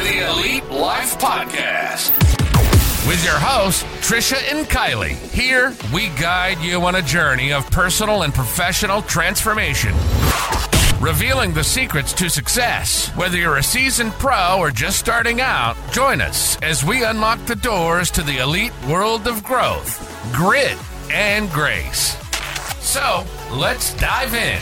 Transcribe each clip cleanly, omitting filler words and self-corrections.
the Elite Life Podcast. With your hosts, Trisha and Kylie. Here, we guide you on a journey of personal and professional transformation. Revealing the secrets to success. Whether you're a seasoned pro or just starting out, join us as we unlock the doors to the elite world of growth, grit, and grace. So, let's dive in.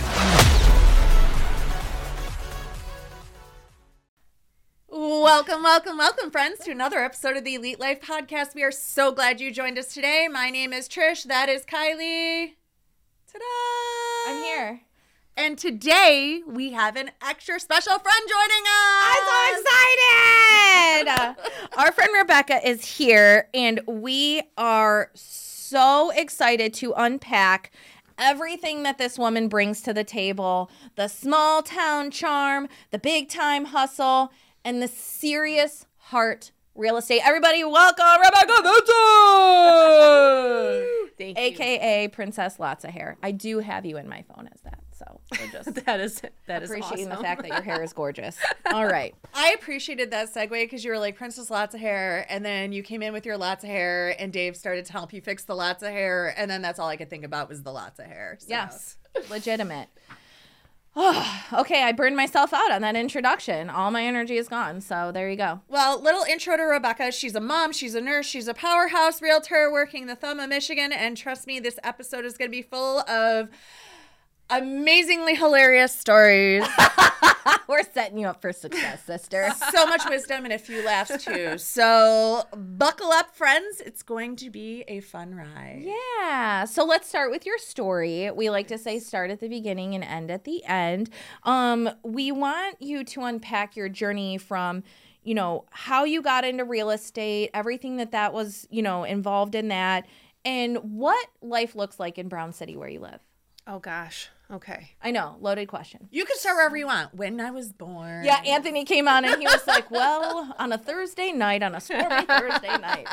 Welcome, friends, to another episode of the Elite Life Podcast. We are so glad you joined us today. My name is Trish. That is Kylie. Ta-da! I'm here. And today, we have an extra special friend joining us. I'm so excited! Our friend Rebecca is here, and we are so excited to unpack everything that this woman brings to the table. The small town charm, the big time hustle, and the serious heart real estate. Everybody, welcome Rebecca Vincent! Thank you. AKA Princess Lots of Hair. I do have you in my phone as that, so we're just that is appreciating awesome. the fact that your hair is gorgeous. All right. I appreciated that segue because you were like, Princess Lots of Hair, and then you came in with your lots of hair, and Dave started to help you fix the lots of hair, and then that's all I could think about was the lots of hair. So. Yes, legitimate. Okay, I burned myself out on that introduction. All my energy is gone, so there you go. Well, little intro to Rebecca. She's a mom, she's a nurse, she's a powerhouse realtor working the thumb of Michigan, and trust me, this episode is going to be full of amazingly hilarious stories. We're setting you up for success, sister. So much wisdom and a few laughs, too. So buckle up, friends. It's going to be a fun ride. Yeah, so let's start with your story. We like to say start at the beginning and end at the end. We want you to unpack your journey from, you know, how you got into real estate, everything that was, you know, involved in that, and what life looks like in Brown City where you live. Oh gosh. Okay. I know, loaded question. You can start wherever you want. When I was born. Yeah, Anthony came on and he was like, well, on a Thursday night, on a stormy Thursday night.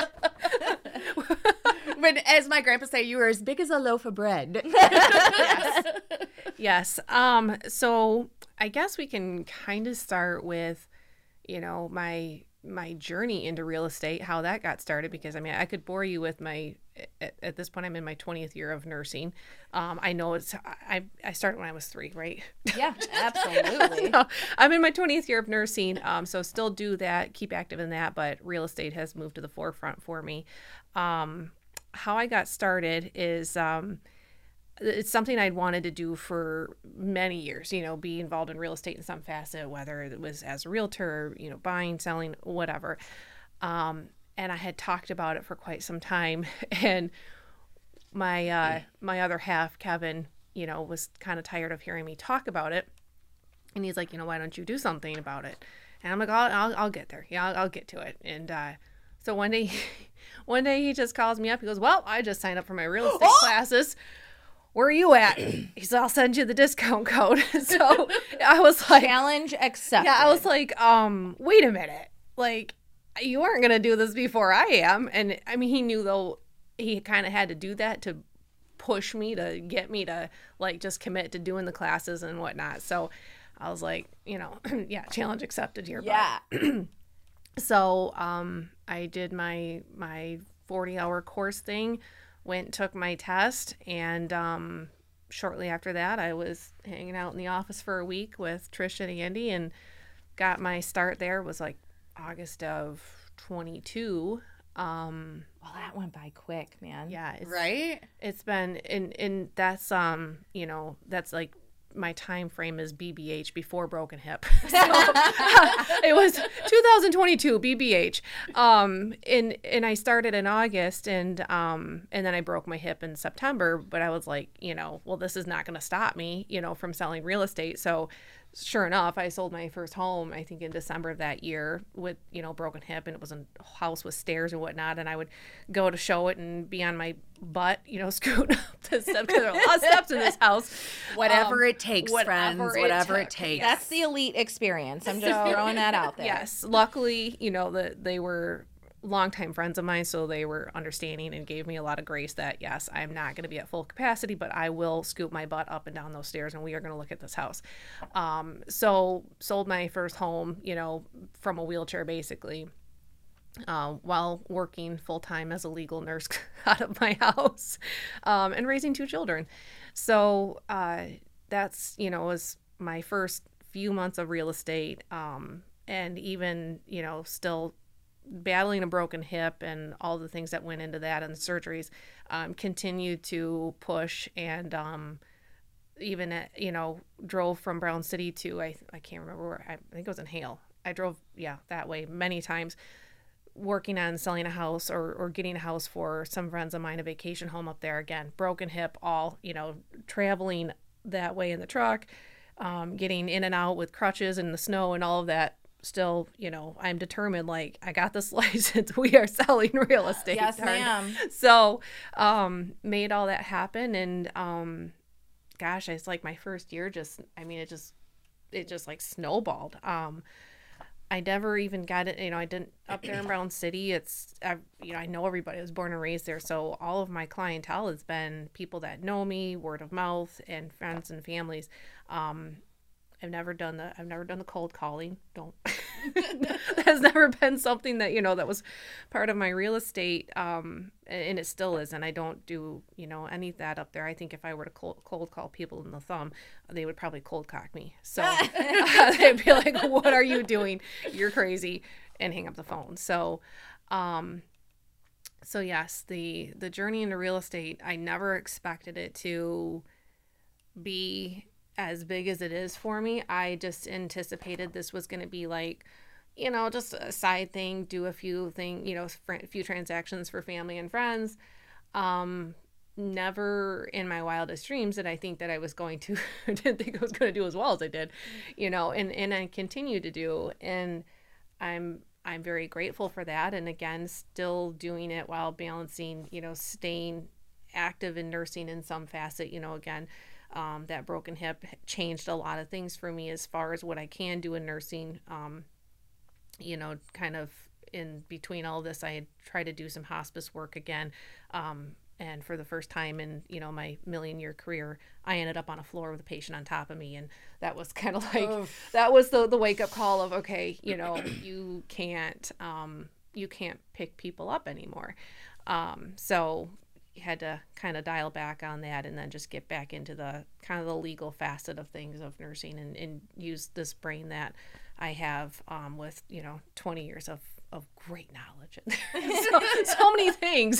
When, as my grandpa say, you were as big as a loaf of bread. Yes. So I guess we can kind of start with, you know, my journey into real estate, how that got started, because I mean, I could bore you with at this point, I'm in my 20th year of nursing. I know I started when I was 3, right? Yeah, absolutely. So I'm in my 20th year of nursing. So still do that, keep active in that, but real estate has moved to the forefront for me. How I got started is, it's something I'd wanted to do for many years, you know, be involved in real estate in some facet, whether it was as a realtor, you know, buying, selling, whatever. And I had talked about it for quite some time. And my other half, Kevin, you know, was kind of tired of hearing me talk about it. And he's like, you know, why don't you do something about it? And I'm like, I'll get there. Yeah, I'll get to it. And so one day he just calls me up. He goes, well, I just signed up for my real estate classes. Where are you at? He said, I'll send you the discount code. So I was like, challenge accepted. Yeah, I was like, wait a minute. Like, you aren't going to do this before I am. And I mean, he knew though, he kind of had to do that to push me, to get me to like just commit to doing the classes and whatnot. So I was like, you know, yeah, challenge accepted here. Yeah. So I did my 40-hour course thing, went and took my test, and shortly after that, I was hanging out in the office for a week with Trish and Andy and got my start there. It was like August of 22. Well, that went by quick, man. Yeah. Right? It's been, and that's, you know, that's like my time frame is BBH, before broken hip. So it was 2022 BBH. And I started in August, and then I broke my hip in September, but I was like, you know, well, this is not going to stop me, you know, from selling real estate. So sure enough, I sold my first home, I think in December of that year, with, you know, broken hip, and it was a house with stairs and whatnot. And I would go to show it and be on my butt, you know, scooting up the steps, because there are a lot of steps in this house. Whatever it takes, friends, whatever it takes. Yes. That's the elite experience. I'm just throwing that out there. Yes. Luckily, you know, they were longtime friends of mine, so they were understanding and gave me a lot of grace that, yes, I'm not going to be at full capacity, but I will scoop my butt up and down those stairs, and we are going to look at this house. So sold my first home, from a wheelchair, basically, while working full-time as a legal nurse out of my house, and raising 2 children. So that's, was my first few months of real estate, and even, still battling a broken hip and all the things that went into that and the surgeries, continued to push, and even drove from Brown City to I can't remember where, I think it was in Hale. I drove that way many times, working on selling a house or getting a house for some friends of mine, a vacation home up there. Again, broken hip, all traveling that way in the truck, getting in and out with crutches in the snow and all of that. Still, I'm determined, like, I got this license. We are selling real estate. Yes, ma'am. So, made all that happen. And, gosh, it's like my first year it just like snowballed. I never even got it. I didn't up there in Brown City. I know everybody. I was born and raised there. So all of my clientele has been people that know me, word of mouth, and friends and families. I've never done the cold calling. That has never been something that, that was part of my real estate. And it still isn't. I don't do, any of that up there. I think if I were to cold call people in the thumb, they would probably cold cock me. So they'd be like, what are you doing? You're crazy, and hang up the phone. So, yes, the journey into real estate, I never expected it to be as big as it is for me. I just anticipated this was going to be like, just a side thing, do a few a few transactions for family and friends. Never in my wildest dreams did I think that I didn't think I was going to do as well as I did, and I continue to do. And I'm very grateful for that. And again, still doing it while balancing, staying active in nursing in some facet, again, that broken hip changed a lot of things for me as far as what I can do in nursing. Kind of in between all this, I had tried to do some hospice work again. And for the first time in, my million-year career, I ended up on a floor with a patient on top of me. And that was kind of like, that was the wake-up call of, okay, you can't pick people up anymore. So had to kind of dial back on that, and then just get back into the kind of the legal facet of things of nursing, and use this brain that I have, with, 20 years of great knowledge. so many things.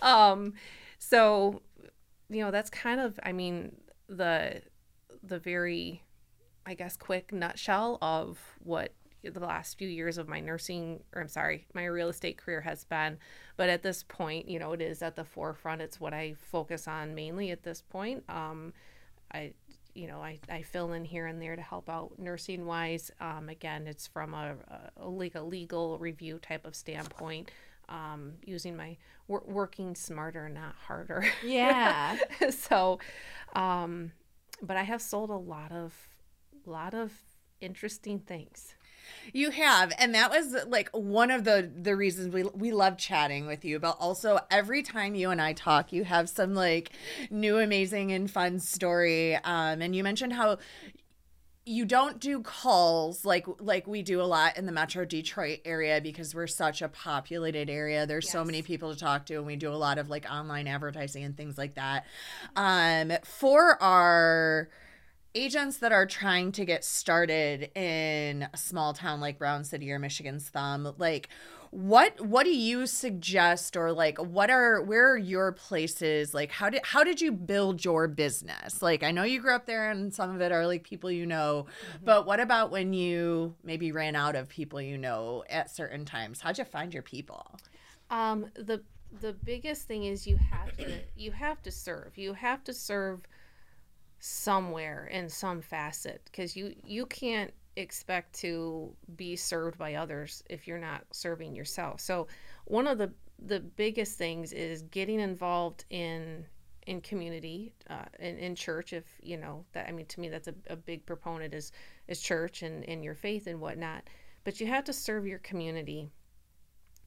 So, that's kind of, the very, I guess, quick nutshell of what the last few years of my my real estate career has been. But at this point, it is at the forefront. It's what I focus on mainly at this point. I fill in here and there to help out nursing wise. Again, it's from a legal review type of standpoint, using my working smarter, not harder. Yeah. So, but I have sold a lot of interesting things. You have, and that was like one of the reasons we love chatting with you. But also, every time you and I talk, you have some like new, amazing, and fun story. And you mentioned how you don't do calls like we do a lot in the Metro Detroit area, because we're such a populated area. There's so many people to talk to, and we do a lot of like online advertising and things like that. For our agents that are trying to get started in a small town like Brown City or Michigan's Thumb, like what do you suggest, or like where are your places? Like how did you build your business? Like, I know you grew up there and some of it are like people but what about when you maybe ran out of people at certain times? How'd you find your people? The biggest thing is you have to serve somewhere in some facet, because you can't expect to be served by others if you're not serving yourself. So one of the biggest things is getting involved in community, in church. If that, to me, that's a big proponent is church and your faith and whatnot. But you have to serve your community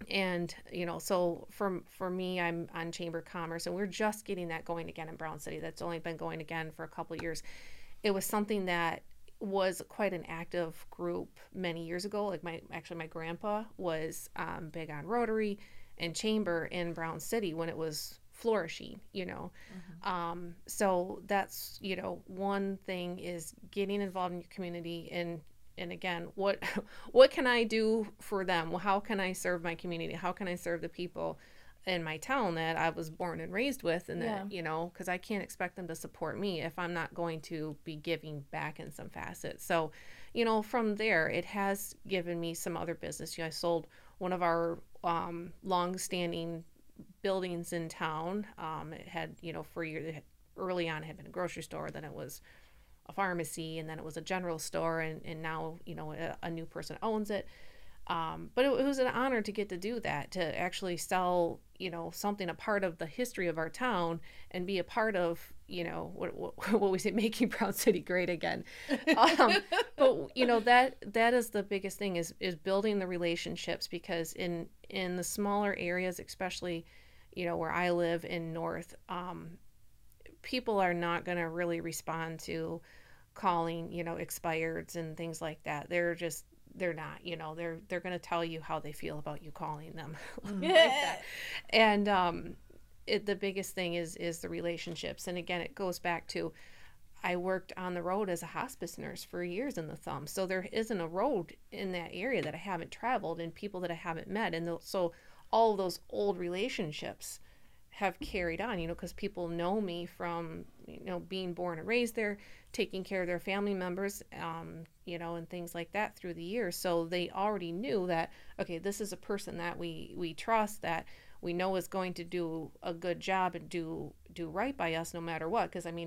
And, so for me, I'm on Chamber of Commerce, and we're just getting that going again in Brown City. That's only been going again for a couple of years. It was something that was quite an active group many years ago. Like my grandpa was big on Rotary and Chamber in Brown City when it was flourishing, so that's, one thing is getting involved in your community, and again, what can I do for them? Well, how can I serve my community? How can I serve the people in my town that I was born and raised with? And that, because I can't expect them to support me if I'm not going to be giving back in some facet. So, from there, it has given me some other business. I sold one of our long-standing buildings in town. It had, for years, early on, it had been a grocery store, then it was a pharmacy, and then it was a general store, and now, a new person owns it. But it was an honor to get to do that, to actually sell, something, a part of the history of our town, and be a part of, what we say, making Brown City great again. But, that is the biggest thing, is building the relationships, because in the smaller areas, especially, where I live in North, people are not going to really respond to calling, expireds and things like that. They're not, they're going to tell you how they feel about you calling them. Like that. And the biggest thing is the relationships. And again, it goes back to, I worked on the road as a hospice nurse for years in the Thumb. So there isn't a road in that area that I haven't traveled, and people that I haven't met. And so all of those old relationships have carried on, because people know me from, being born and raised there, taking care of their family members, and things like that through the years. So they already knew that, okay, this is a person that we trust, that we know is going to do a good job and do right by us no matter what. Because I mean,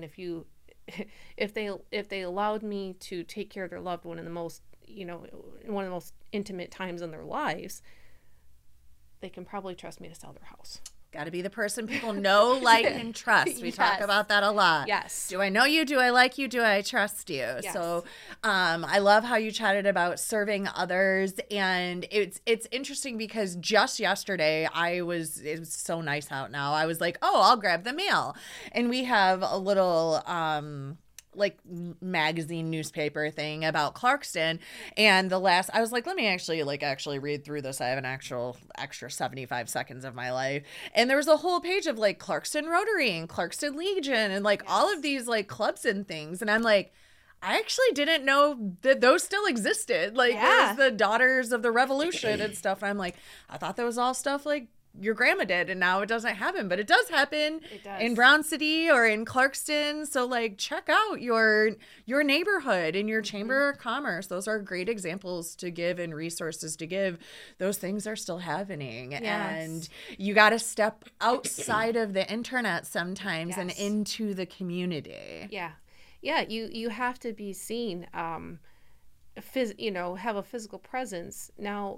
if they allowed me to take care of their loved one in the most, in one of the most intimate times in their lives, they can probably trust me to sell their house. Got to be the person people know, like, and trust. We talk about that a lot. Yes. Do I know you? Do I like you? Do I trust you? Yes. So I love how you chatted about serving others. And it's interesting because just yesterday it was so nice out now. I was like, oh, I'll grab the mail. And we have a little like magazine newspaper thing about Clarkston, and I was like, let me actually read through this. I have an actual extra 75 seconds of my life, and there was a whole page of like Clarkston Rotary and Clarkston Legion and like all of these like clubs and things, and I'm like, I actually didn't know that those still existed. Like there's the Daughters of the Revolution and stuff. And I'm like, I thought that was all stuff like your grandma did, and now it doesn't happen, but it does happen. It does. In Brown City or in Clarkston. So like check out your neighborhood and your Chamber of Commerce. Those are great examples to give and resources to give. Those things are still happening. Yes. And you got to step outside of the internet sometimes and into the community. Yeah. You have to be seen, have a physical presence. Now,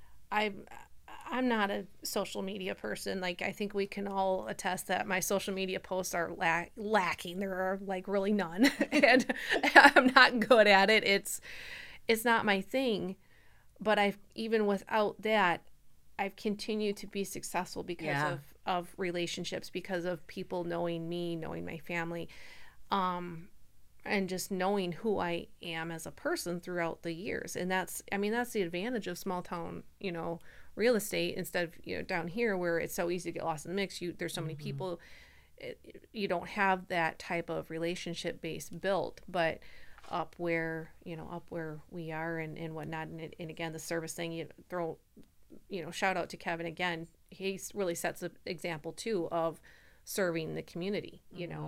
I'm not a social media person. Like, I think we can all attest that my social media posts are lacking. There are like really none, and I'm not good at it. It's not my thing. But even without that, I've continued to be successful because of relationships, because of people knowing me, knowing my family, and just knowing who I am as a person throughout the years. And that's the advantage of small town, real estate, instead of, down here where it's so easy to get lost in the mix. There's so many people, you don't have that type of relationship base built, but up where we are and whatnot. And again, the service thing, shout out to Kevin again. He really sets an example too of serving the community,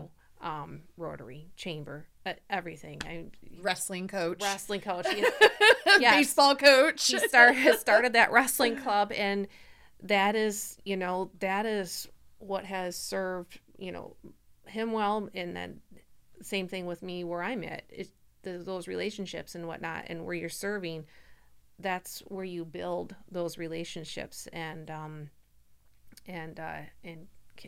Rotary, Chamber, everything. Wrestling coach. Yes. Baseball coach. He started that wrestling club, and that is what has served, him well. And then same thing with me where I'm at. Those relationships and whatnot, and where you're serving, that's where you build those relationships and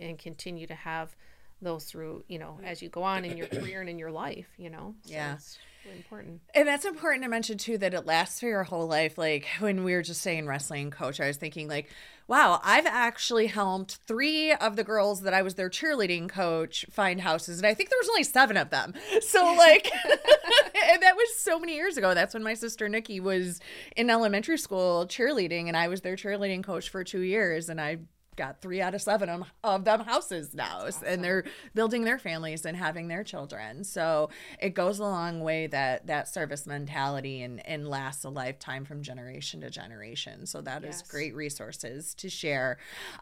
continue to have those through, as you go on in your career and in your life, So yeah. Really important. And that's important to mention too, that it lasts for your whole life. Like when we were just saying wrestling coach, I was thinking like, wow, I've actually helped 3 of the girls that I was their cheerleading coach find houses. And I think there was only 7 of them. So like, and that was so many years ago. That's when my sister Nikki was in elementary school cheerleading, and I was their cheerleading coach for 2 years. And I got 3 out of 7 of them houses now. Awesome. And they're building their families and having their children. So it goes a long way, that service mentality, and lasts a lifetime from generation to generation. So that is great resources to share.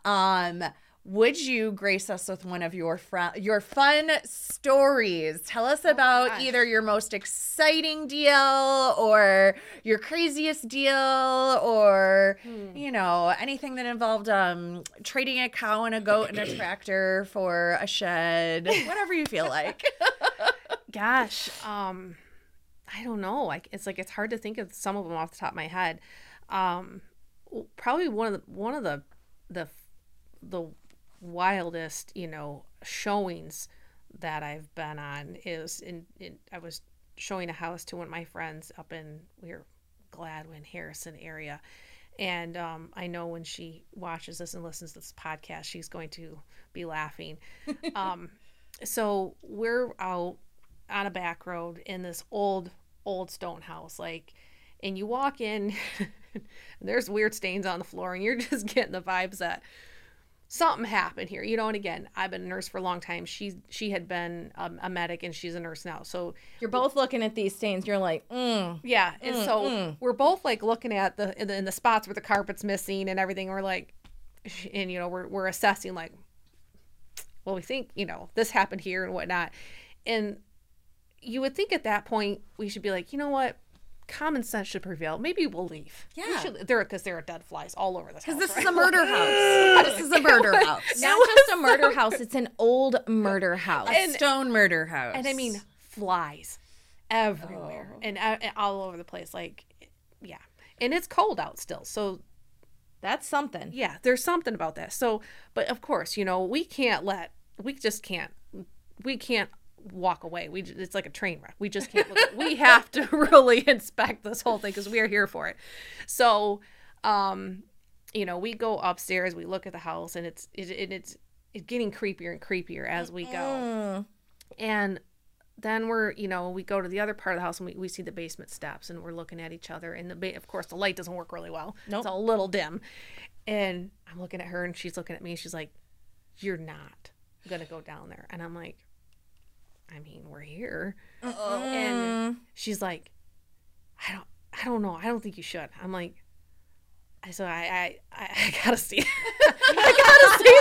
Would you grace us with one of your fun stories? Tell us about either your most exciting deal or your craziest deal, or you know, anything that involved trading a cow and a goat and a tractor for a shed, whatever you feel like. Gosh, I don't know. It's hard to think of some of them off the top of my head. Probably one of the wildest, you know, showings that I've been on is I was showing a house to one of my friends up in Gladwin, Harrison area. And I know when she watches this and listens to this podcast, she's going to be laughing. So we're out on a back road in this old stone house, like, and you walk in and there's weird stains on the floor, and you're just getting the vibes that something happened here, you know. And again, I've been a nurse for a long time. She had been a medic, and she's a nurse now. So you're both looking at these stains. You're like, yeah. And so we're both like looking at in the spots where the carpet's missing and everything. We're like, and you know, we're assessing like, well, we think, you know, this happened here and whatnot. And you would think at that point we should be like, you know what? Common sense should prevail. Maybe we'll leave. Yeah. Because there are dead flies all over this house. Because this is a murder house. This is a murder house. Not just a murder house. It's an old murder house. A stone murder house. And I mean, flies everywhere and all over the place. Like, yeah. And it's cold out still. So that's something. Yeah, there's something about that. So, but of course, you know, we can't walk away. It's like a train wreck. We just can't look. We have to really inspect this whole thing because we are here for it. So, you know, we go upstairs, we look at the house, and it's getting creepier and creepier as we go. And then we go to the other part of the house, and we see the basement steps, and we're looking at each other. And of course, the light doesn't work really well. Nope. It's a little dim. And I'm looking at her, and she's looking at me, and she's like, "You're not gonna go down there." And I'm like, I mean, we're here. And she's like, I don't know. I don't think you should. I'm like, I gotta see. I gotta see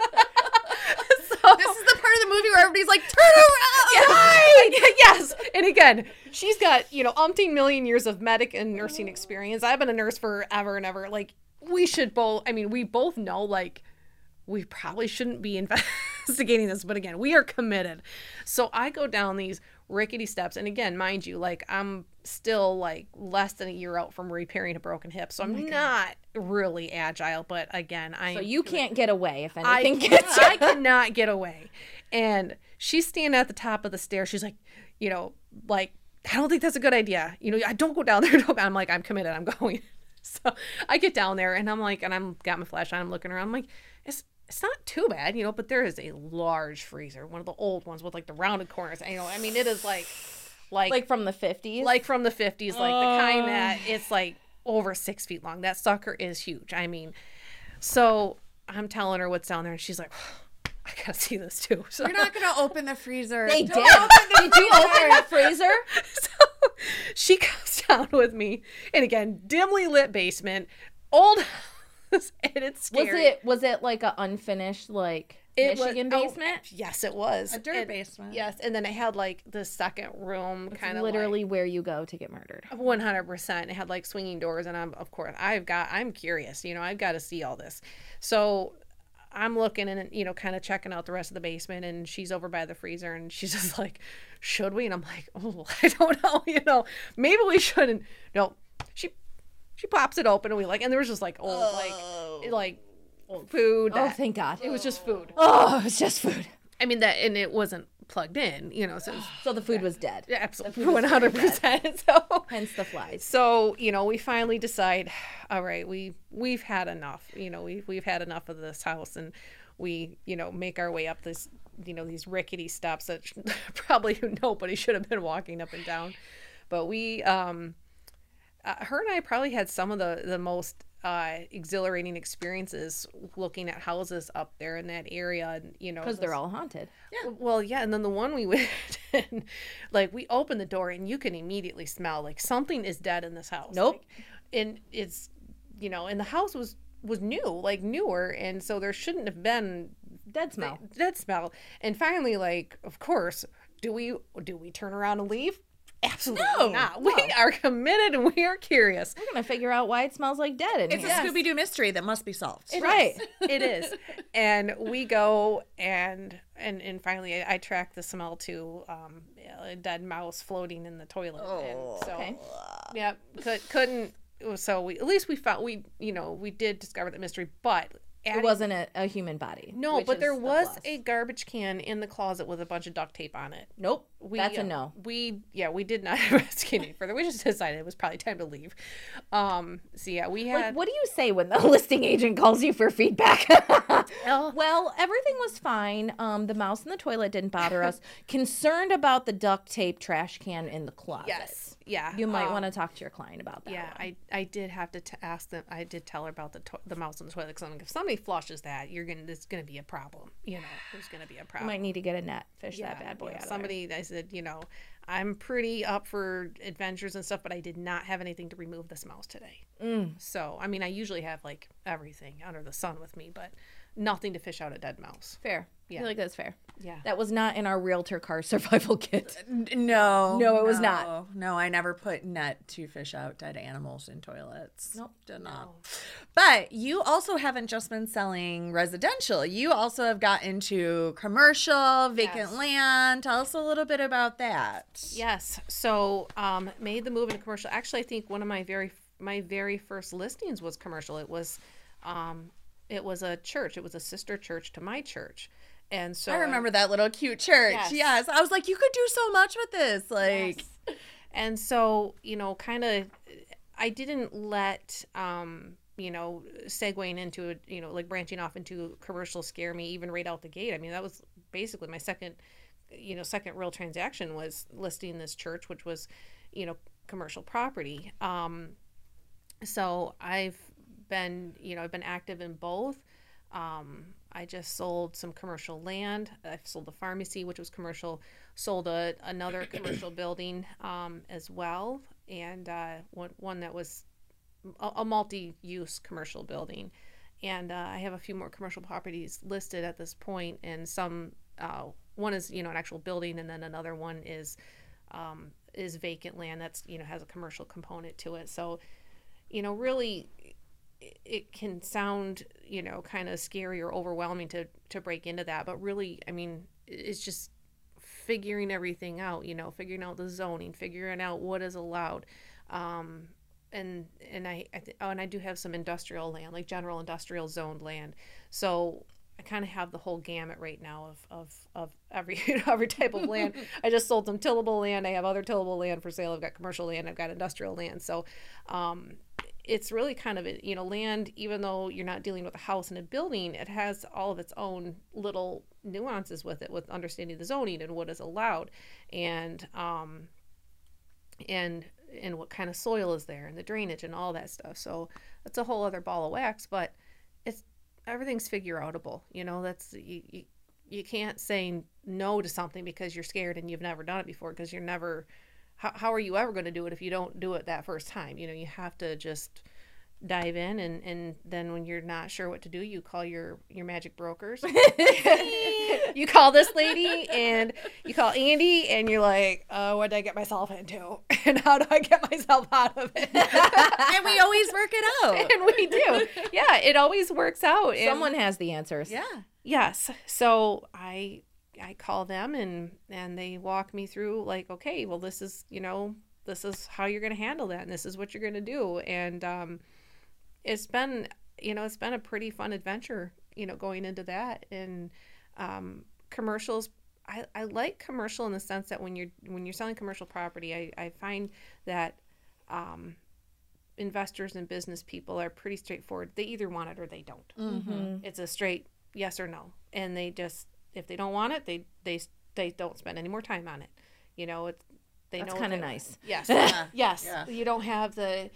this. So, this is the part of the movie where everybody's like, turn around. Yes. And again, she's got, you know, umpteen million years of medic and nursing experience. I've been a nurse forever and ever. Like, we both know, like, we probably shouldn't be investigating this, but again, we are committed. So I go down these rickety steps, and again, mind you, like, I'm still like less than a year out from repairing a broken hip, so I'm not really agile. But again, so you can't get away if anything gets you. I cannot get away. And she's standing at the top of the stairs. She's like, you know, like, I don't think that's a good idea. You know, I don't go down there. I'm like, I'm committed. I'm going. So I get down there, and I'm like, and I'm got my flashlight. I'm looking around. I'm like, it's not too bad, you know, but there is a large freezer, one of the old ones with like the rounded corners. You know, I mean, it is like from the 50s, like from the 50s, like the kind that it's like over 6 feet long. That sucker is huge. I mean, so I'm telling her what's down there, and she's like, I gotta see this too. So you're not gonna open the freezer. They did. Did you open the freezer? So she comes down with me, and again, dimly lit basement, old. And it's scary. Was it like a unfinished Michigan basement? Yes, it was a dirt basement. Yes, and then it had like the second room, kind of literally where you go to get murdered. 100%. It had like swinging doors, and I'm curious. You know, I've got to see all this. So I'm looking and, you know, kind of checking out the rest of the basement, and she's over by the freezer, and she's just like, "Should we?" And I'm like, "Oh, I don't know. You know, maybe we shouldn't." No, She pops it open, and and there was just like old, like food. Oh, thank God. It was just food. Oh, it was just food. I mean, and it wasn't plugged in, So the food was dead. absolutely 100%. So Hence the flies. So, we finally decide, all right, we've had enough. We've had enough of this house, and we, make our way up this, these rickety steps that probably nobody should have been walking up and down. But we, her and I probably had some of the most exhilarating experiences looking at houses up there in that area, and Because they're all haunted. well, yeah, and then the one we went in, like, we opened the door and you can immediately smell like something is dead in this house. Nope. Like, and it's, and the house was new, like newer, and so there shouldn't have been Dead smell. dead smell. And finally, like, of course, do we turn around and leave? Absolutely not. We are committed and we are curious. We're going to figure out why it smells like dead in It's here. a Scooby-Doo mystery that must be solved. Right. It is. And we go and finally I track the smell to a dead mouse floating in the toilet. And so okay. yeah, couldn't so we at least we found we did discover the mystery, but It wasn't a human body. no, which but is there a was plus. a garbage can in the closet with a bunch of duct tape on it. Nope. That's a uh, no. We did not investigate any further. We just decided it was probably time to leave. So yeah, we had. Like, what do you say when the listing agent calls you for feedback? Well, Well, everything was fine. The mouse in the toilet didn't bother us. Concerned about the duct tape trash can in the closet. yes, yeah. You might want to talk to your client about that. Yeah, one. I did have to ask them. I did tell her about the mouse in the toilet. Because if somebody flushes that, there's gonna be a problem. There's gonna be a You problem. might need to get a net, fish that bad boy out of there. Somebody, I said, I'm pretty up for adventures and stuff, but I did not have anything to remove this mouse today. So, I mean, I usually have like everything under the sun with me, but nothing to fish out a dead mouse. Fair. I feel like that's fair. Yeah. That was not in our realtor car survival kit. No. No, it was not. No, I never put net to fish out dead animals in toilets. Nope. Did not. But you also haven't just been selling residential. You also have got into commercial, vacant Yes. land. Tell us a little bit about that. Yes. So, made the move into commercial. Actually, I think one of my very first listings was commercial. It was a church. It was a sister church to my church. And so I remember that little cute church. Yes. Yes. I was like, you could do so much with this. Like, Yes. And so, kind of, I didn't let, segueing into it, like branching off into commercial scare me even right out the gate. I mean, that was basically my second real transaction was listing this church, which was, commercial property. So I've been active in both. I just sold some commercial land. I've sold the pharmacy, which was commercial, sold another commercial building as well, and one that was a multi-use commercial building. And I have a few more commercial properties listed at this point, and some one is an actual building, and then another one is vacant land that's has a commercial component to it. So really it can sound kind of scary or overwhelming to break into that, but really, I mean, it's just figuring everything out, figuring out the zoning, figuring out what is allowed, and I do have some industrial land, like general industrial zoned land, so I kind of have the whole gamut right now of every every type of land. I just sold some tillable land. I have other tillable land for sale. I've got commercial land. I've got industrial land. So it's really kind of land, even though you're not dealing with a house and a building, it has all of its own little nuances with it, with understanding the zoning and what is allowed, and what kind of soil is there and the drainage and all that stuff. So that's a whole other ball of wax, but everything's figure outable. That's you can't say no to something because you're scared and you've never done it before, because you're never, how are you ever going to do it if you don't do it that first time? You have to just dive in, and then when you're not sure what to do, you call your magic brokers. You call this lady and you call Andy, and you're like, what did I get myself into? And how do I get myself out of it? and we always work it out. And we do. Yeah, it always works out. And Someone has the answers. Yeah. yes. So I call them, and they walk me through, like, okay, well, this is how you're going to handle that, and this is what you're going to do. And it's been a pretty fun adventure, going into that. And commercials I like commercial in the sense that when you're selling commercial property, I find that investors and business people are pretty straightforward. They either want it or they don't. Mm-hmm. It's a straight yes or no. And they just, if they don't want it, they don't spend any more time on it. You know, That's kind of nice. Yes. Yeah. Yes. Yeah. You don't have the,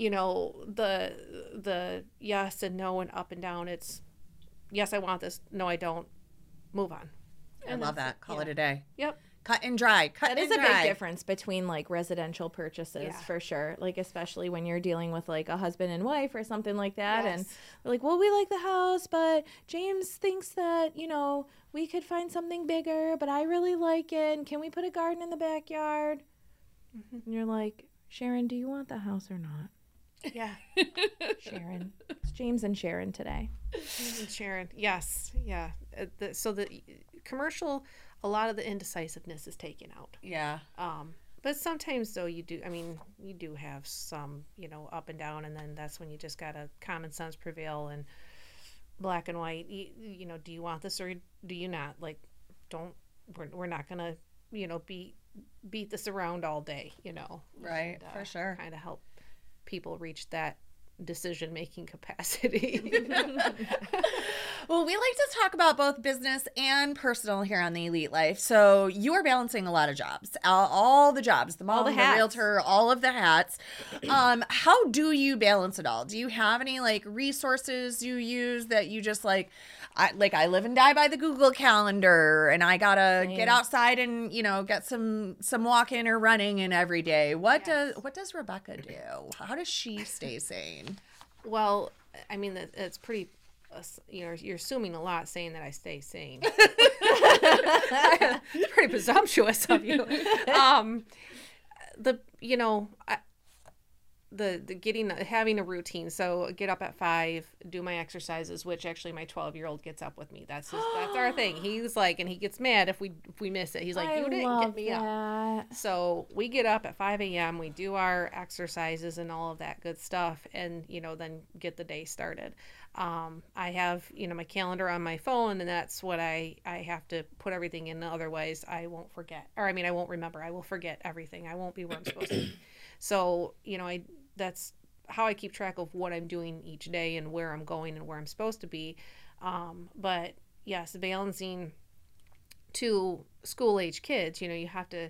the yes and no and up and down. It's yes, I want this. No, I don't. Move on. I love that. Call it a day. Yep. Cut and dry. That is a big difference between like residential purchases Yeah. for sure. Like, especially when you're dealing with like a husband and wife or something like that. Yes. And they're like, well, we like the house, but James thinks that, we could find something bigger, but I really like it. And can we put a garden in the backyard? Mm-hmm. And you're like, Sharon, do you want the house or not? Yeah. Sharon. It's James and Sharon today. And Sharon. Yes. Yeah. So the commercial, a lot of the indecisiveness is taken out. Yeah. But sometimes though you do have some, up and down, and then that's when you just gotta common sense prevail and black and white. Do you want this or do you not? Like, we're not gonna, beat this around all day, Right. For sure. Kind of help people reach that decision-making capacity. Well, we like to talk about both business and personal here on the Elite Life. So you are balancing a lot of jobs, all the jobs, the mom, the the hats. realtor, all of the hats. How do you balance it all? Do you have any like resources you use that you just like? I live and die by the Google Calendar, and I gotta get outside and get some walking or running in every day. What does Rebecca do? How does she stay sane? Well, I mean, it's pretty. You're assuming a lot saying that I stay sane. It's pretty presumptuous of you. Having a routine. So get up at 5, do my exercises, which actually my 12-year-old gets up with me. That's our thing. He's like, and he gets mad if we miss it. He's like, you didn't get me up. So we get up at 5 a.m. We do our exercises and all of that good stuff, and then get the day started. I have my calendar on my phone, and that's what I have to put everything in. Otherwise, I won't forget, I won't remember. I will forget everything. I won't be where I'm supposed to be. So that's how I keep track of what I'm doing each day and where I'm going and where I'm supposed to be. But yes, balancing 2 school-age kids, you have to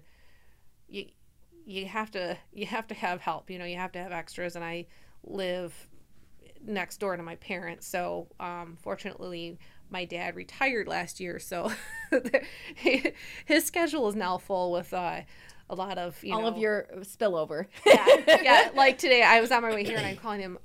have help. You have to have extras, and I live next door to my parents. So fortunately, my dad retired last year, so his schedule is now full with a lot of all of your spillover. Yeah. Like today, I was on my way here and I'm calling him.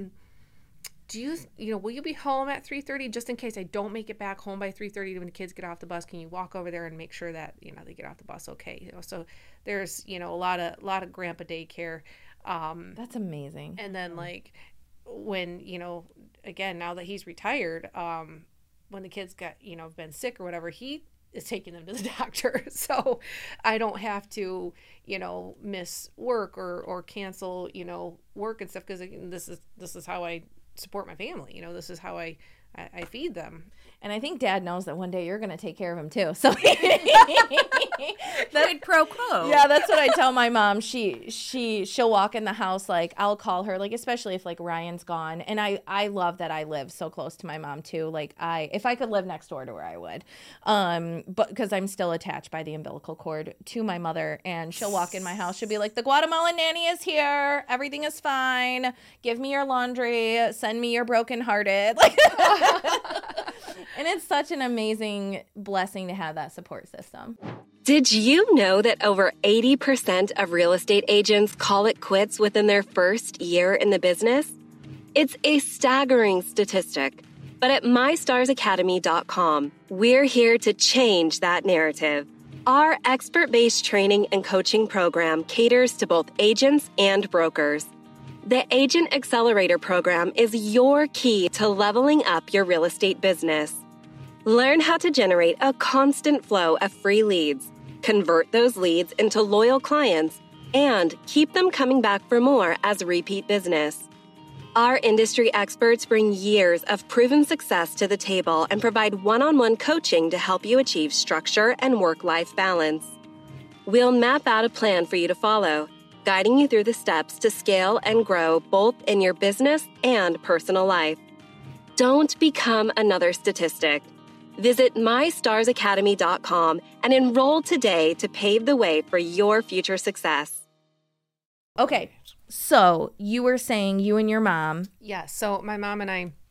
Will you be home at 3:30 just in case I don't make it back home by 3:30 when the kids get off the bus? Can you walk over there and make sure that they get off the bus okay? So there's a lot of grandpa daycare. That's amazing. And then like when again, now that he's retired, when the kids got been sick or whatever, he is taking them to the doctor, so I don't have to miss work or cancel work and stuff, because this is how I support my family. This is how I feed them. And I think Dad knows that one day you're going to take care of him too. So Quid pro quo. Yeah, that's what I tell my mom. She'll walk in the house, like I'll call her, like especially if like Ryan's gone. And I love that I live so close to my mom too. Like if I could live next door to her, I would. But because I'm still attached by the umbilical cord to my mother, and she'll walk in my house. She'll be like, the Guatemalan nanny is here. Everything is fine. Give me your laundry. Send me your brokenhearted. Like. And it's such an amazing blessing to have that support system. Did you know that over 80% of real estate agents call it quits within their first year in the business? It's a staggering statistic. But at MyStarsAcademy.com, we're here to change that narrative. Our expert-based training and coaching program caters to both agents and brokers. The Agent Accelerator program is your key to leveling up your real estate business. Learn how to generate a constant flow of free leads, convert those leads into loyal clients, and keep them coming back for more as repeat business. Our industry experts bring years of proven success to the table and provide one-on-one coaching to help you achieve structure and work-life balance. We'll map out a plan for you to follow, guiding you through the steps to scale and grow both in your business and personal life. Don't become another statistic. Visit mystarsacademy.com and enroll today to pave the way for your future success. Okay, so you were saying you and your mom. Yeah, so my mom and I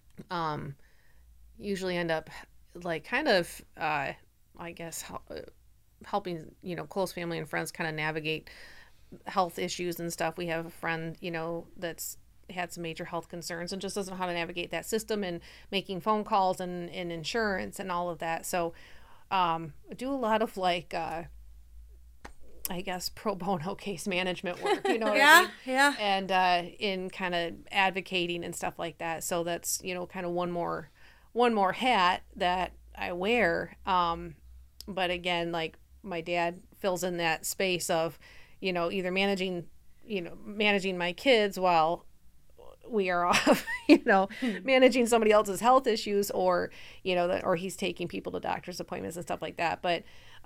usually end up like kind of, I guess, helping, close family and friends kind of navigate health issues and stuff. We have a friend, that's had some major health concerns and just doesn't know how to navigate that system and making phone calls and insurance and all of that. So I do a lot of like, I guess, pro bono case management work, you know what I mean? Yeah. And in kind of advocating and stuff like that. So that's, kind of one more hat that I wear. But again, like my dad fills in that space of, either managing my kids while we are off, managing somebody else's health issues, or, or he's taking people to doctor's appointments and stuff like that. But,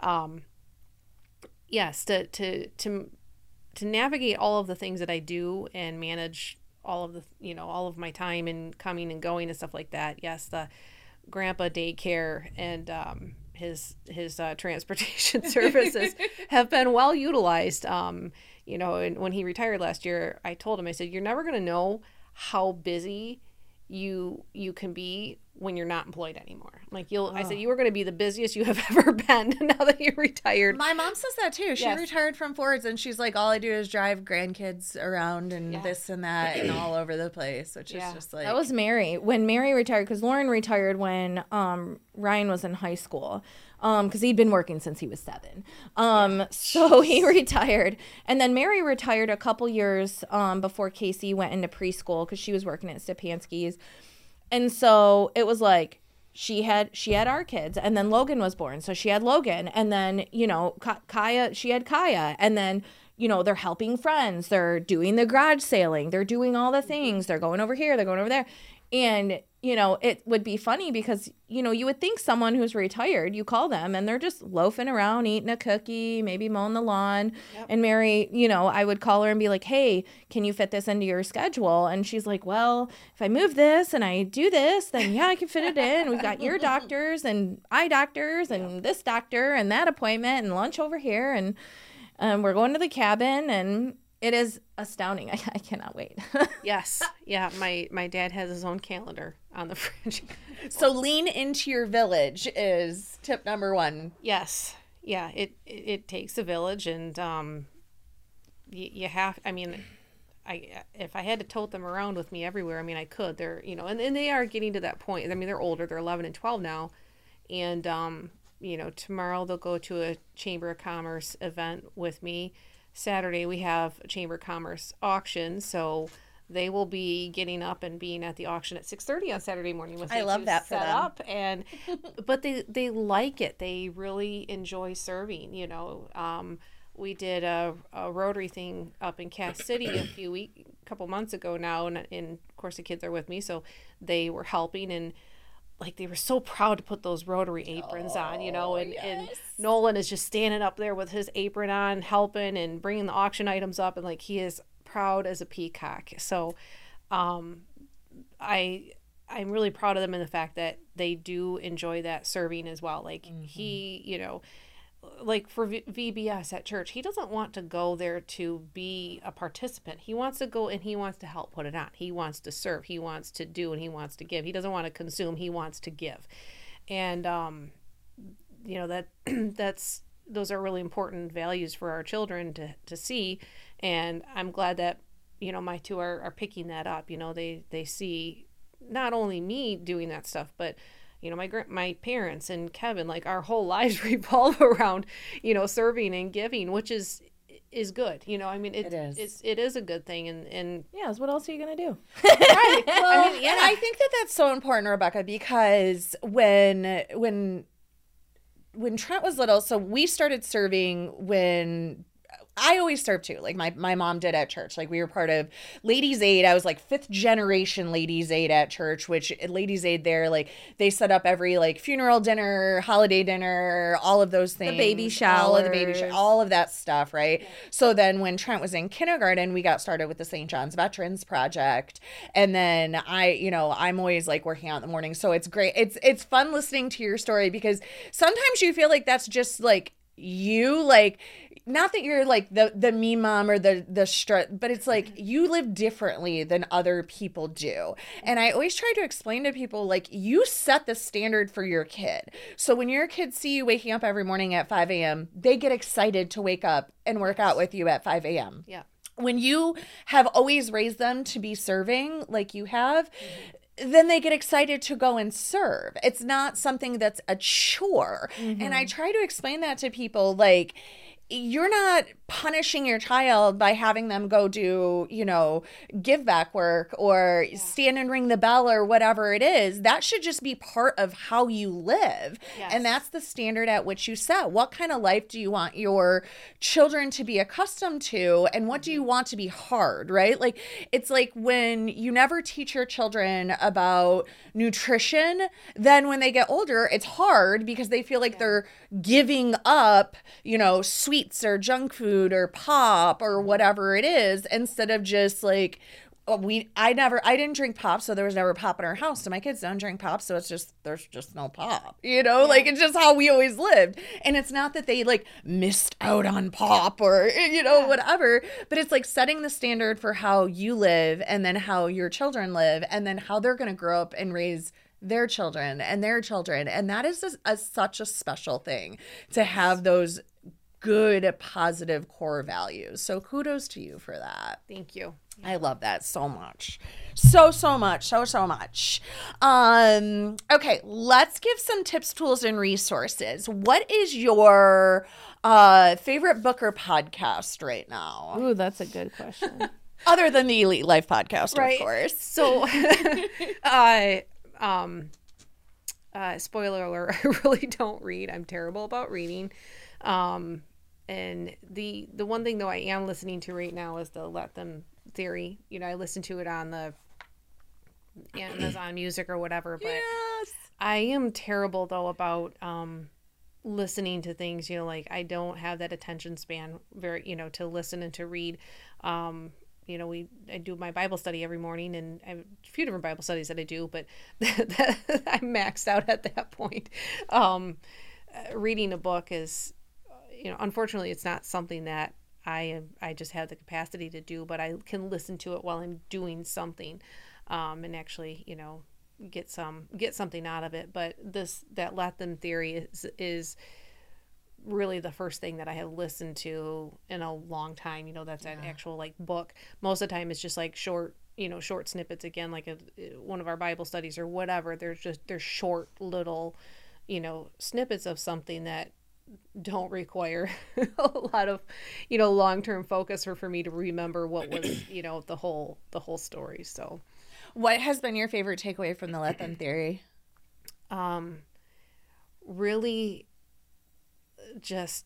yes, to navigate all of the things that I do and manage all of the, all of my time and coming and going and stuff like that. Yes, the grandpa daycare and his transportation services have been well utilized. And when he retired last year, I told him, I said, you're never going to know how busy you can be when you're not employed anymore. Like I said, you are going to be the busiest you have ever been now that you're retired. My mom says that too. She Yes. retired from Fords, and she's like, all I do is drive grandkids around and this and that and all over the place, which is just like. That was Mary. When Mary retired, because Lauren retired when Ryan was in high school, because he'd been working since he was 7. So he retired. And then Mary retired a couple years before Casey went into preschool, because she was working at Stepanski's. And so it was like she had our kids, and then Logan was born, so she had Logan, and then Kaya, she had Kaya, and then they're helping friends, they're doing the garage sailing, they're doing all the things, they're going over here, they're going over there. And it would be funny because you would think someone who's retired, you call them and they're just loafing around, eating a cookie, maybe mowing the lawn. Yep. And Mary, I would call her and be like, hey, can you fit this into your schedule? And she's like, well, if I move this and I do this, then yeah, I can fit it in. We've got ear doctors and eye doctors and this doctor and that appointment and lunch over here, and we're going to the cabin, and it is astounding. I cannot wait. Yes. Yeah. My dad has his own calendar on the fridge. So lean into your village is tip number 1. Yes. Yeah. It takes a village, and you have, if I had to tote them around with me everywhere, I could. They're, and they are getting to that point. They're older. They're 11 and 12 now. And, tomorrow they'll go to a Chamber of Commerce event with me. Saturday we have a Chamber of Commerce auction, so they will be getting up and being at the auction at 6:30 on Saturday morning with me. I love that for them. Up, but they like it. They really enjoy serving. We did a Rotary thing up in Cass City a couple months ago now, and of course the kids are with me, so they were helping, and like they were so proud to put those Rotary aprons on, and Nolan is just standing up there with his apron on, helping and bringing the auction items up, and like he is proud as a peacock. So I'm really proud of them in the fact that they do enjoy that serving as well. Like he, like for VBS at church, he doesn't want to go there to be a participant. He wants to go and he wants to help put it on. He wants to serve. He wants to do and he wants to give. He doesn't want to consume. He wants to give. And, those are really important values for our children to see. And I'm glad that, my two are picking that up. They see not only me doing that stuff, but my parents and Kevin, like our whole lives revolve around, serving and giving, which is good. It is a good thing. And yes, what else are you going to do? Right. Well, and I think that that's so important, Rebecca, because when Trent was little, so we started serving when I always served too. Like my mom did at church. Like we were part of Ladies Aid. I was like 5th generation Ladies Aid at church, which Ladies Aid there, like they set up every like funeral dinner, holiday dinner, all of those things. The baby all of the baby showers. all of that stuff, right? Yeah. So then when Trent was in kindergarten, we got started with the St. John's Veterans Project. And then I'm always like working out in the morning. So it's great. It's fun listening to your story because sometimes you feel like that's just like you, like, not that you're like the me mom or the strut, but it's like you live differently than other people do. And I always try to explain to people, like, you set the standard for your kid. So when your kids see you waking up every morning at 5 a.m., they get excited to wake up and work out with you at 5 a.m. Yeah. When you have always raised them to be serving like you have, then they get excited to go and serve. It's not something that's a chore. And I try to explain that to people, like, you're not punishing your child by having them go do, give back work or stand and ring the bell or whatever it is. That should just be part of how you live. Yes. And that's the standard at which you set. What kind of life do you want your children to be accustomed to? And what do you want to be hard, right? Like, it's like when you never teach your children about nutrition, then when they get older, it's hard because they feel like they're giving up, sweets or junk food or pop or whatever it is, instead of just like, I didn't drink pop, so there was never pop in our house. So my kids don't drink pop, so there's just no pop, like it's just how we always lived. And it's not that they like missed out on pop or, whatever, but it's like setting the standard for how you live and then how your children live and then how they're going to grow up and raise their children and their children. And that is such a special thing to have those good, positive core values. So kudos to you for that. Thank you. I love that so much. So much. Okay, let's give some tips, tools, and resources. What is your favorite book or podcast right now? Ooh, that's a good question. Other than the Elite Life podcast, Right. of course. So, spoiler alert, I really don't read. I'm terrible about reading. And the one thing though I am listening to right now is the Let Them Theory. I listen to it on the Amazon Music or whatever, but Yes. I am terrible though about listening to things, like I don't have that attention span to listen and to read. I do my Bible study every morning, and I have a few different Bible studies that I do, but I'm maxed out at that point. Reading a book is, unfortunately, it's not something that I just have the capacity to do, but I can listen to it while I'm doing something, and actually, get something out of it. But that Let Them Theory is really the first thing that I have listened to in a long time. That's an actual like book. Most of the time it's just like short snippets, again, like one of our Bible studies or whatever. They're short little, snippets of something that don't require a lot of, long-term focus for me to remember what was, the whole story. So What has been your favorite takeaway from the Let Them Theory? Really just,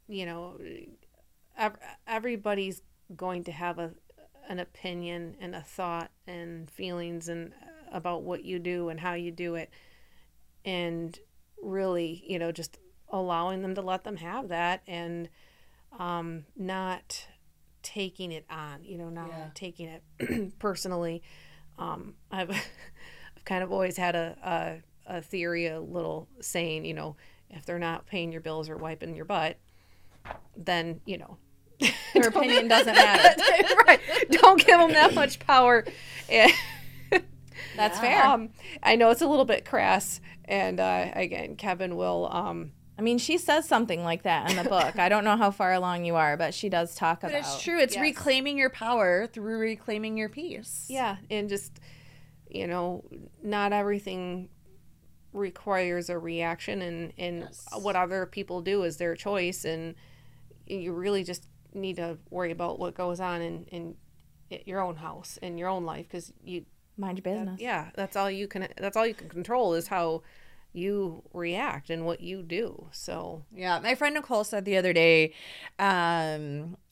everybody's going to have an opinion and a thought and feelings and about what you do and how you do it. And really, just allowing them to let them have that, and not taking it on, taking it personally. I've kind of always had a theory, a little saying, if they're not paying your bills or wiping your butt, then, Their opinion doesn't matter. Right. Don't give them that much power. And That's fair. I know it's a little bit crass, and again, Kevin will. I mean, she says something like that in the book. I don't know how far along you are, but she does talk about. But it's true. It's reclaiming your power through reclaiming your peace. Yeah, and just not everything requires a reaction, and what other people do is their choice, and you really just need to worry about what goes on in your own house, in your own life, because you mind your business. That's all you can control, is how you react and what you do. So yeah, my friend Nicole said the other day,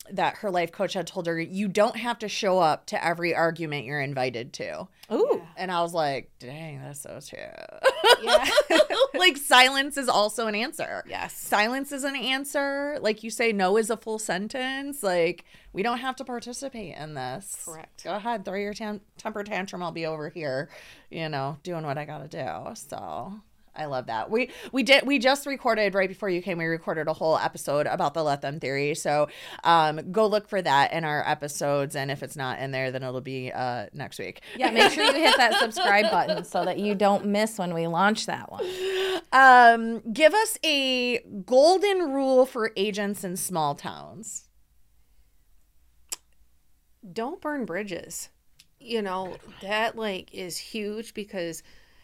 that her life coach had told her, you don't have to show up to every argument you're invited to. Ooh. And I was like, dang, that's so true. Yeah. Like, silence is also an answer. Yes. Silence is an answer. Like you say, no is a full sentence. Like, we don't have to participate in this. Correct. Go ahead, throw your temper tantrum. I'll be over here, doing what I got to do. So I love that. We just recorded right before you came. We recorded a whole episode about the let them theory. So go look for that in our episodes. And if it's not in there, then it'll be next week. Yeah, make sure you hit that subscribe button so that you don't miss when we launch that one. Give us a golden rule for agents in small towns. Don't burn bridges. That like is huge because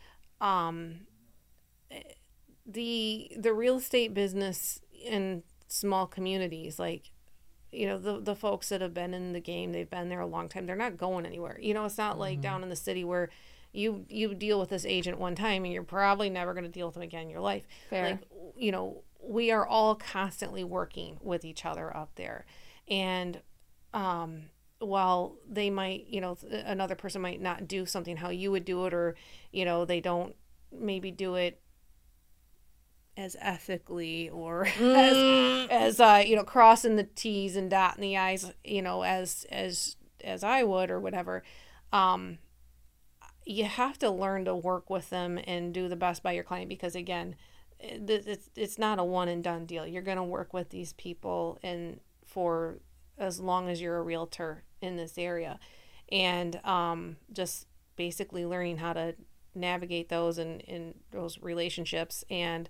the real estate business in small communities, like, the folks that have been in the game, they've been there a long time, they're not going anywhere. It's not like down in the city where you deal with this agent one time and you're probably never going to deal with them again in your life. Fair. Like, we are all constantly working with each other up there. And while they might, another person might not do something how you would do it, or, they don't maybe do it as ethically or as crossing the T's and dotting the I's, as I would or whatever. You have to learn to work with them and do the best by your client, because again, it's not a one and done deal. You're going to work with these people and for as long as you're a realtor in this area, and just basically learning how to navigate those and those relationships, and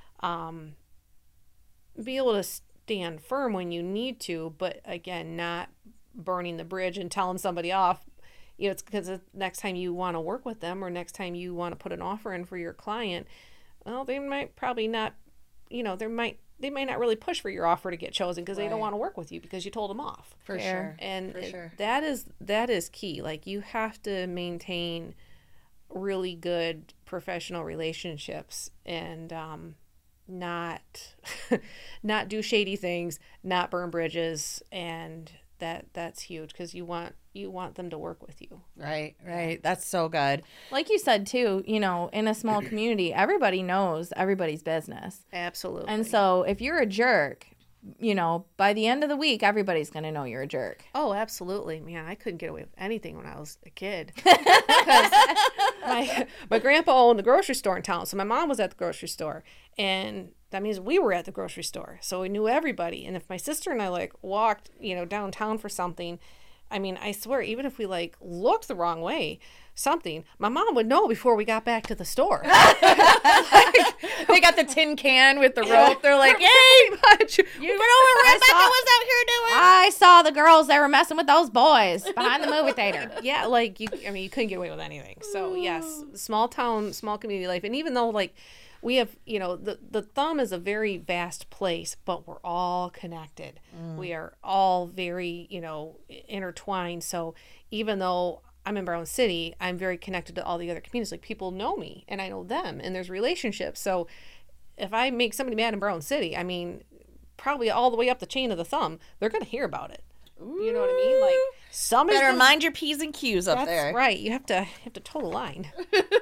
be able to stand firm when you need to, but again, not burning the bridge and telling somebody off. It's because the next time you want to work with them, or next time you want to put an offer in for your client, well, they might probably not, they might not really push for your offer to get chosen because they don't want to work with you because you told them off. For sure. And For sure. that is key. Like, you have to maintain really good professional relationships and not do shady things, not burn bridges, and that's huge because you want them to work with you. Right. That's so good. Like you said too, in a small community, everybody knows everybody's business. Absolutely. And so if you're a jerk, by the end of the week, everybody's going to know you're a jerk. Oh, absolutely. Man, I couldn't get away with anything when I was a kid. Because my grandpa owned the grocery store in town. So my mom was at the grocery store. And that means we were at the grocery store. So we knew everybody. And if my sister and I walked, downtown for something, I mean, I swear, even if we looked the wrong way, my mom would know before we got back to the store. They got the tin can with the rope. They're like, "Hey, much. you know what Rebecca was out here doing?" I saw the girls that were messing with those boys behind the movie theater. Yeah, you couldn't get away with anything. So yes, small town, small community life. And even though we have, the Thumb is a very vast place, but we're all connected. We are all very, intertwined. So even though I'm in Brown City, I'm very connected to all the other communities. Like, people know me and I know them, and there's relationships. So if I make somebody mad in Brown City, I mean, probably all the way up the chain of the Thumb, they're going to hear about it. You know what I mean? Like, somebody Better mind your P's and Q's up there. That's right. You have to toe the line.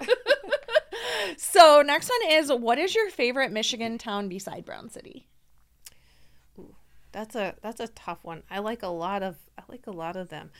So next one is, what is your favorite Michigan town beside Brown City? Ooh, that's a tough one. I like a lot of them.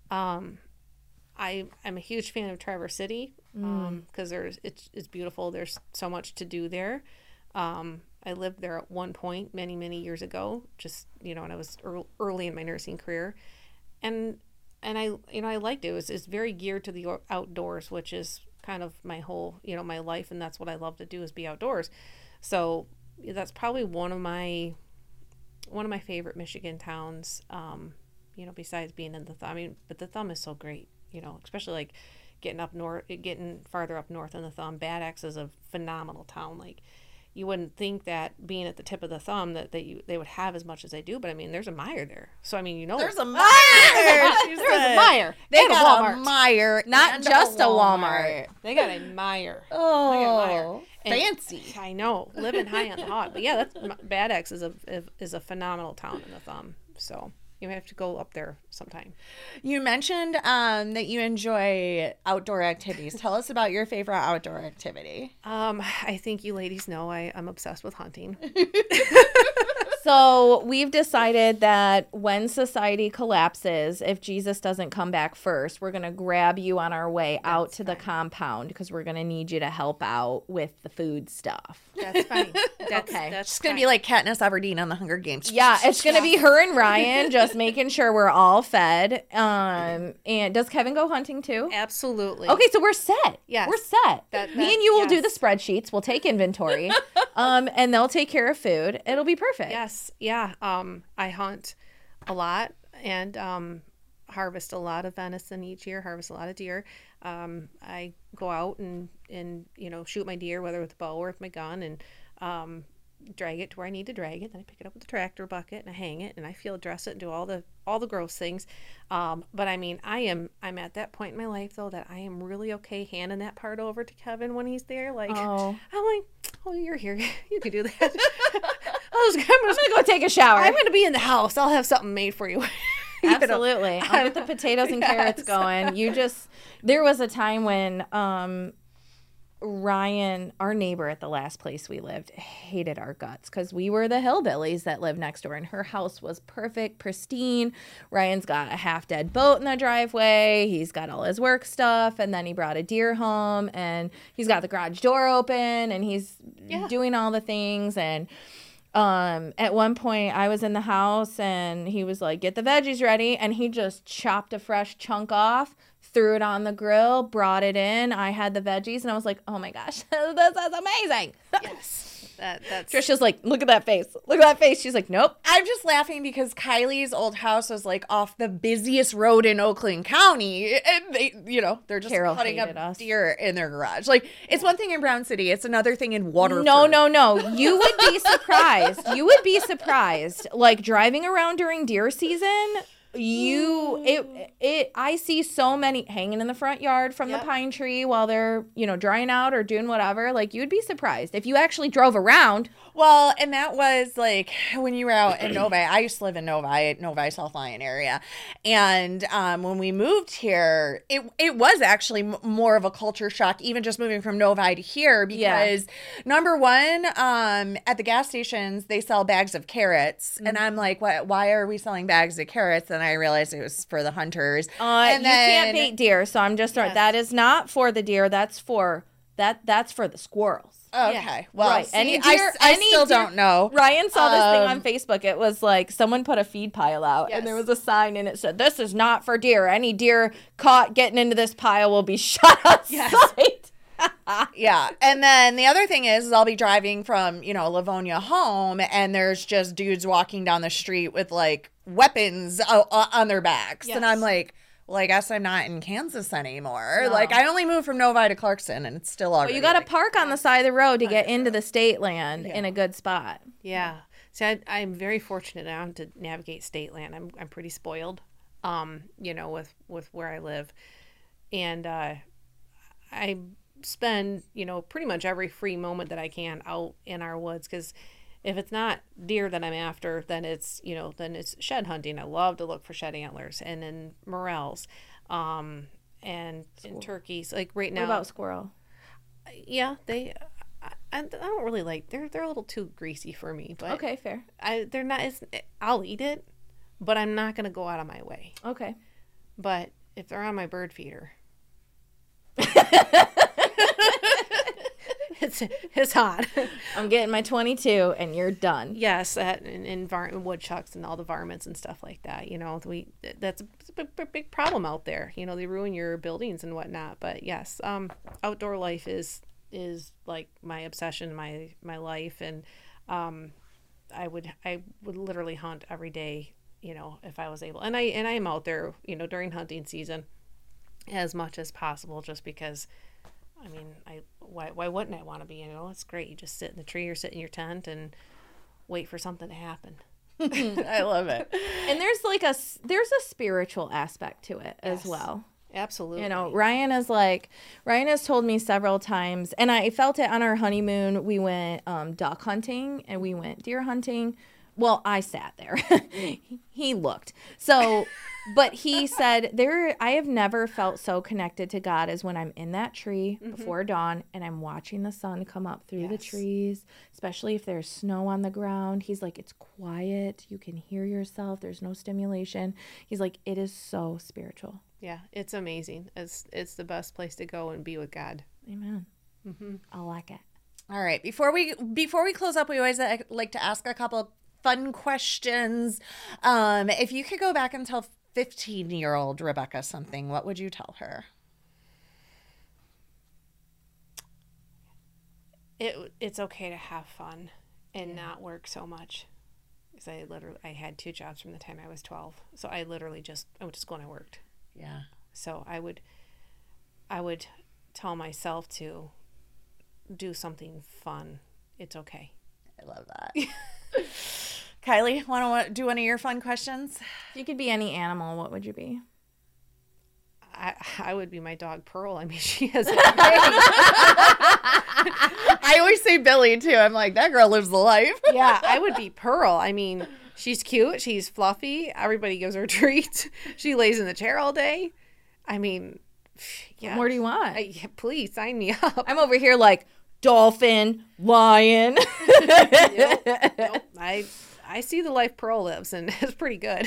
I'm a huge fan of Traverse City because it's beautiful. There's so much to do there. I lived there at one point many years ago, just when I was early in my nursing career, and I liked it. It's very geared to the outdoors, which is kind of my whole my life, and that's what I love to do, is be outdoors. So that's probably one of my favorite Michigan towns. Besides being in the Thumb. But the Thumb is so great. Especially getting farther up north in the Thumb. Bad Axe is a phenomenal town. You wouldn't think that being at the tip of the Thumb that they would have as much as they do, but there's a Meijer there. So there's a Meijer. There's a Meijer. They and got a a Walmart. Meijer, Not and just a Walmart. They got a Meijer. Oh, And fancy. I know, living high on the hog. But yeah, Bad Axe is a phenomenal town in the Thumb. So you might have to go up there sometime. You mentioned that you enjoy outdoor activities. Tell us about your favorite outdoor activity. I think you ladies know I'm obsessed with hunting. So we've decided that when society collapses, if Jesus doesn't come back first, we're going to grab you on our way out to the compound because we're going to need you to help out with the food stuff. That's fine. Okay. That's It's going to be like Katniss Everdeen on the Hunger Games. Yeah, it's going to be her and Ryan just making sure we're all fed. And does Kevin go hunting too? Absolutely. Okay, so we're set. Yes. We're set. Me and you will do yes. the spreadsheets. We'll take inventory. And they'll take care of food. It'll be perfect. Yes. Yeah. I hunt a lot and harvest a lot of venison each year, harvest a lot of deer. I go out and shoot my deer, whether with a bow or with my gun, and drag it to where I need to drag it. Then I pick it up with the tractor bucket and I hang it and I field dress it and do all the gross things. But I mean, I'm at that point in my life though that I am really okay handing that part over to Kevin when he's there. Like, I'm like, oh, you're here. You can do that. I'm gonna Go take a shower. I'm gonna be in the house. I'll have something made for you. Absolutely. I'll get the potatoes and carrots going. There was a time when Ryan, our neighbor at the last place we lived, hated our guts because we were the hillbillies that lived next door, and her house was perfect, pristine. Ryan's got a half-dead boat in the driveway. He's got all his work stuff, and then he brought a deer home, and he's got the garage door open, and he's doing all the things. And at one point I was in the house and he was like, get the veggies ready, and he just chopped a fresh chunk off, threw it on the grill, brought it in. I had the veggies and I was like, oh my gosh, this is amazing. Yes. That's Trisha's like, look at that face. Look at that face. She's like, nope. I'm just laughing because Kylie's old house was like off the busiest road in Oakland County, and they're just Carol cutting hated up us. deer in their garage. Like, it's one thing in Brown City, it's another thing in Waterford. No. You would be surprised. Like driving around during deer season, I see so many hanging in the front yard from the pine tree while they're, drying out or doing whatever. Like, you'd be surprised if you actually drove around. Well, and that was like when you were out in Novi. I used to live in Novi, South Lyon area. And when we moved here, it was actually more of a culture shock, even just moving from Novi to here, because number one, at the gas stations, they sell bags of carrots. And I'm like, why are we selling bags of carrots? And I realized it was for the hunters. And you can't bait deer. So I'm just throwing, that is not for the deer. That's for the squirrels. Okay. Well, right. See, Any deer, I still don't know. Ryan saw this thing on Facebook. It was like someone put a feed pile out and there was a sign and it said, this is not for deer. Any deer caught getting into this pile will be shot on sight. Yeah. And then the other thing is I'll be driving from, Livonia home and there's just dudes walking down the street with like weapons on their backs. Yes. And I'm like, well, I guess I'm not in Kansas anymore. No. Like, I only moved from Novi to Clarkson, and it's still already. But you got to park on the side of the road to get into the state land in a good spot. Yeah. See, I'm very fortunate now to navigate state land. I'm pretty spoiled, with where I live. And I spend, pretty much every free moment that I can out in our woods, because if it's not deer that I'm after, then it's shed hunting. I love to look for shed antlers and then morels, and turkeys. Like right now. What about squirrel? Yeah, I don't really like. They're a little too greasy for me. But okay, fair. They're not. I'll eat it, but I'm not gonna go out of my way. Okay. But if they're on my bird feeder. It's hot. I'm getting my 22 and you're done. Yes, that and woodchucks and all the varmints and stuff like that. That's a big problem out there. They ruin your buildings and whatnot. But yes, outdoor life is like my obsession, my life, and I would literally hunt every day. If I was able, and I am out there. During hunting season, as much as possible, just because. I mean, why wouldn't I want to be? It's great. You just sit in the tree or sit in your tent and wait for something to happen. I love it. And there's a spiritual aspect to it as well. Absolutely. Ryan has told me several times, and I felt it on our honeymoon. We went duck hunting and we went deer hunting. Well, I sat there. He looked. So, but he said, I have never felt so connected to God as when I'm in that tree before dawn and I'm watching the sun come up through the trees, especially if there's snow on the ground. He's like, it's quiet. You can hear yourself. There's no stimulation. He's like, it is so spiritual. Yeah, it's amazing. It's the best place to go and be with God. Amen. I like it. All right. Before we close up, we always like to ask a couple fun questions. If you could go back and tell 15-year-old Rebecca something, what would you tell her? It's okay to have fun and not work so much. Because I had 2 jobs from the time I was 12. So I would just go and I worked. Yeah. So I would tell myself to do something fun. It's okay. I love that. Kylie, want to do one of your fun questions? If you could be any animal, what would you be? I would be my dog Pearl. I mean, she has I always say Billy too. I'm like, that girl lives the life. Yeah, I would be Pearl. I mean, she's cute. She's fluffy. Everybody gives her treats. She lays in the chair all day. I mean, yeah. What more do you want? Please sign me up. I'm over here like dolphin, lion. Nope. I see the life Pearl lives, and it's pretty good.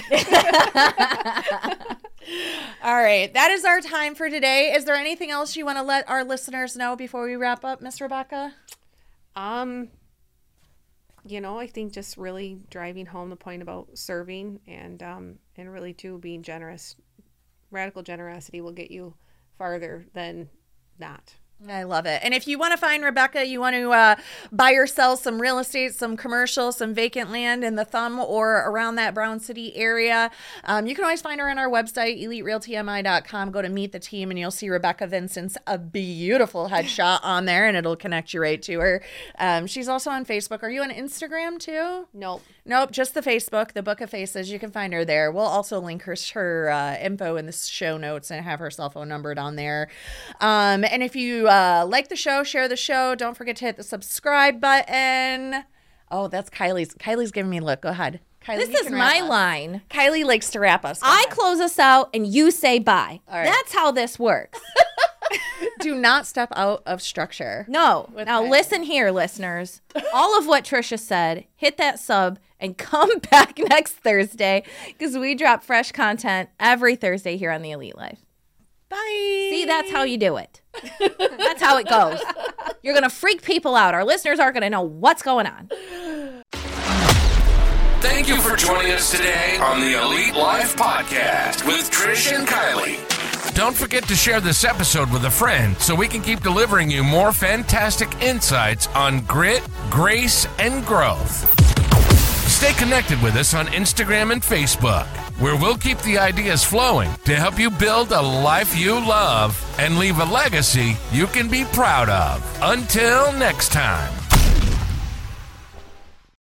All right. That is our time for today. Is there anything else you want to let our listeners know before we wrap up, Miss Rebecca? I think just really driving home the point about serving and really too being generous. Radical generosity will get you farther than not. I love it. And if you want to find Rebecca, you want to buy or sell some real estate, some commercial, some vacant land in the Thumb or around that Brown City area, you can always find her on our website, eliterealtmi.com. Go to Meet the Team and you'll see Rebecca Vincent's a beautiful headshot on there and it'll connect you right to her. She's also on Facebook. Are you on Instagram too? Nope, just the Facebook, the Book of Faces. You can find her there. We'll also link her info in the show notes and have her cell phone numbered on there. And if you like the show, share the show. Don't forget to hit the subscribe button. Oh, that's Kylie's. Kylie's giving me a look. Go ahead. Kylie, This is my line. Kylie likes to wrap us. I close us out and you say bye. All right. That's how this works. Do not step out of structure. No. Now listen here, listeners. All of what Trisha said, hit that sub and come back next Thursday because we drop fresh content every Thursday here on The Elite Life. Bye. See, that's how you do it. That's how it goes. You're going to freak people out. Our listeners aren't going to know what's going on. Thank you for joining us today on the Elite Life Podcast with Trish and Kylie. Don't forget to share this episode with a friend so we can keep delivering you more fantastic insights on grit, grace, and growth. Stay connected with us on Instagram and Facebook, where we'll keep the ideas flowing to help you build a life you love and leave a legacy you can be proud of. Until next time.